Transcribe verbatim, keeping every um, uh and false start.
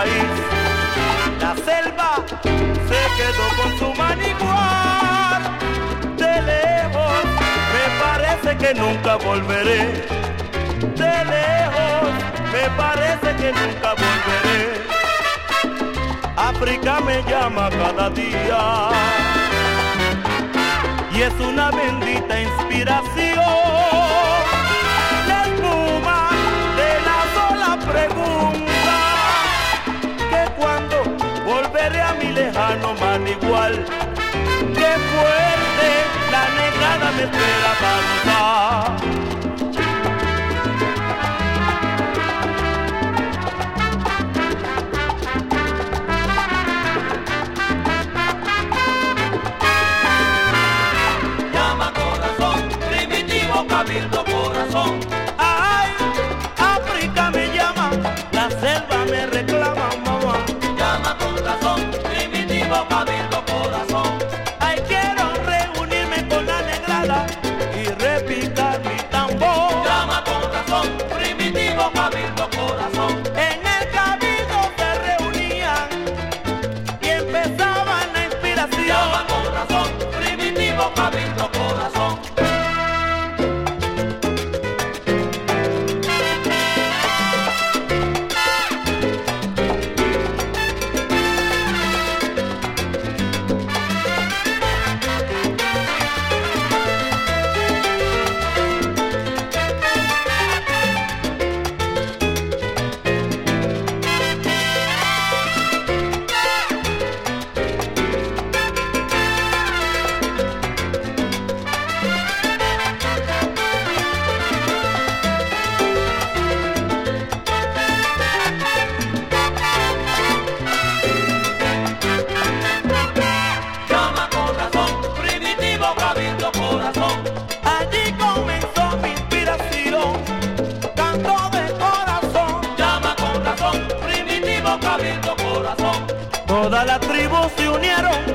país. La selva se quedó con su maniguar. De lejos me parece que nunca volveré. De lejos me parece que nunca volveré. África me llama cada día y es una bendita inspiración. La espuma de la sola pregunta que cuando volveré a mi lejano manigual. Qué fuerte la negada me espera para gozar. Cabildo corazón, ay, África me llama, la selva me reclama, mamá. Llama con razón, primitivo cabildo corazón. Ay, quiero reunirme con la negrada y repicar mi tambor. Llama con razón, primitivo cabildo corazón. En el cabildo se reunían y empezaban la inspiración. Llama con razón, primitivo cabildo corazón. Allí comenzó mi inspiración, canto de corazón. Llama con razón, primitivo cabildo corazón. Todas las tribus se unieron